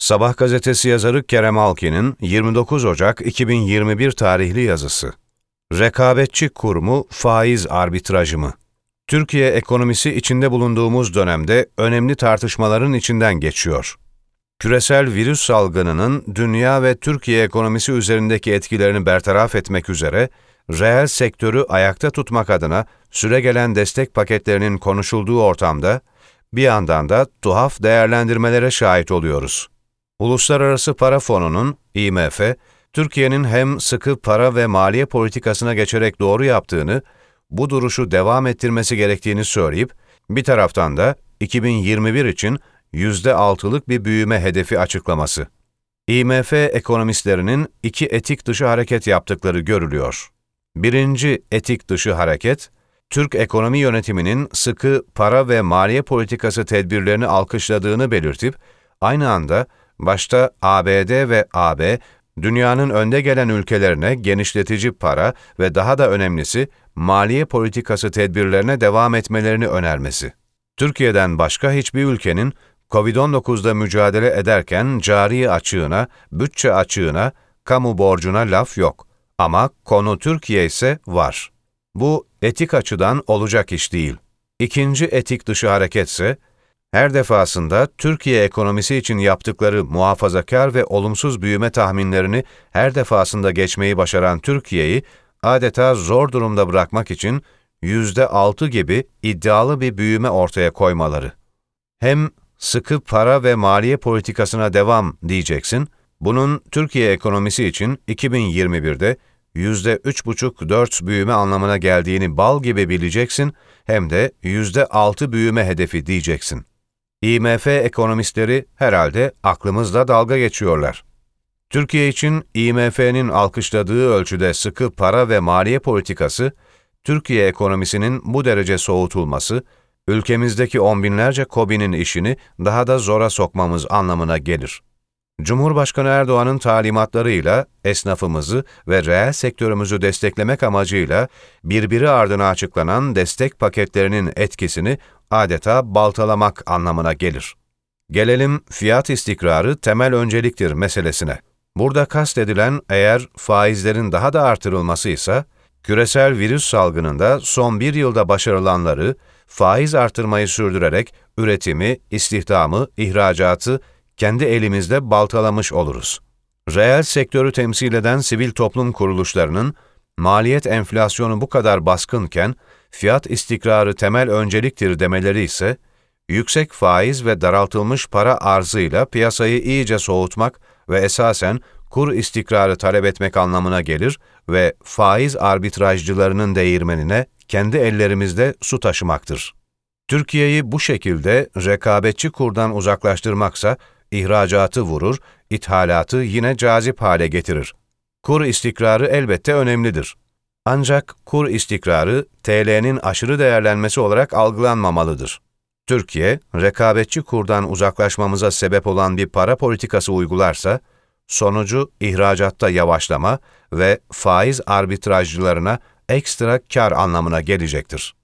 Sabah gazetesi yazarı Kerem Alkin'in 29 Ocak 2021 tarihli yazısı. Rekabetçi kur mu, faiz arbitrajı mı? Türkiye ekonomisi içinde bulunduğumuz dönemde önemli tartışmaların içinden geçiyor. Küresel virüs salgınının dünya ve Türkiye ekonomisi üzerindeki etkilerini bertaraf etmek üzere, reel sektörü ayakta tutmak adına süregelen destek paketlerinin konuşulduğu ortamda, bir yandan da tuhaf değerlendirmelere şahit oluyoruz. Uluslararası Para Fonu'nun, IMF, Türkiye'nin hem sıkı para ve maliye politikasına geçerek doğru yaptığını, bu duruşu devam ettirmesi gerektiğini söyleyip, bir taraftan da 2021 için %6'lık bir büyüme hedefi açıklaması. IMF ekonomistlerinin iki etik dışı hareket yaptıkları görülüyor. Birinci etik dışı hareket, Türk ekonomi yönetiminin sıkı para ve maliye politikası tedbirlerini alkışladığını belirtip, aynı anda başta ABD ve AB, dünyanın önde gelen ülkelerine genişletici para ve daha da önemlisi maliye politikası tedbirlerine devam etmelerini önermesi. Türkiye'den başka hiçbir ülkenin COVID-19'da mücadele ederken cari açığına, bütçe açığına, kamu borcuna laf yok. Ama konu Türkiye ise var. Bu etik açıdan olacak iş değil. İkinci etik dışı hareketse, her defasında Türkiye ekonomisi için yaptıkları muhafazakar ve olumsuz büyüme tahminlerini her defasında geçmeyi başaran Türkiye'yi adeta zor durumda bırakmak için %6 gibi iddialı bir büyüme ortaya koymaları. Hem sıkı para ve maliye politikasına devam diyeceksin, bunun Türkiye ekonomisi için 2021'de %3,5-4 büyüme anlamına geldiğini bal gibi bileceksin, hem de %6 büyüme hedefi diyeceksin. IMF ekonomistleri herhalde aklımızla dalga geçiyorlar. Türkiye için IMF'nin alkışladığı ölçüde sıkı para ve maliye politikası, Türkiye ekonomisinin bu derece soğutulması, ülkemizdeki on binlerce KOBİ'nin işini daha da zora sokmamız anlamına gelir. Cumhurbaşkanı Erdoğan'ın talimatlarıyla esnafımızı ve reel sektörümüzü desteklemek amacıyla birbiri ardına açıklanan destek paketlerinin etkisini adeta baltalamak anlamına gelir. Gelelim fiyat istikrarı temel önceliktir meselesine. Burada kastedilen eğer faizlerin daha da artırılması ise, küresel virüs salgınında son bir yılda başarılanları, faiz artırmayı sürdürerek üretimi, istihdamı, ihracatı kendi elimizde baltalamış oluruz. Reel sektörü temsil eden sivil toplum kuruluşlarının, maliyet enflasyonu bu kadar baskınken, fiyat istikrarı temel önceliktir demeleri ise, yüksek faiz ve daraltılmış para arzıyla piyasayı iyice soğutmak ve esasen kur istikrarı talep etmek anlamına gelir ve faiz arbitrajcılarının değirmenine kendi ellerimizde su taşımaktır. Türkiye'yi bu şekilde rekabetçi kurdan uzaklaştırmaksa, ihracatı vurur, ithalatı yine cazip hale getirir. Kur istikrarı elbette önemlidir. Ancak kur istikrarı, TL'nin aşırı değerlenmesi olarak algılanmamalıdır. Türkiye, rekabetçi kurdan uzaklaşmamıza sebep olan bir para politikası uygularsa, sonucu ihracatta yavaşlama ve faiz arbitrajcılarına ekstra kar anlamına gelecektir.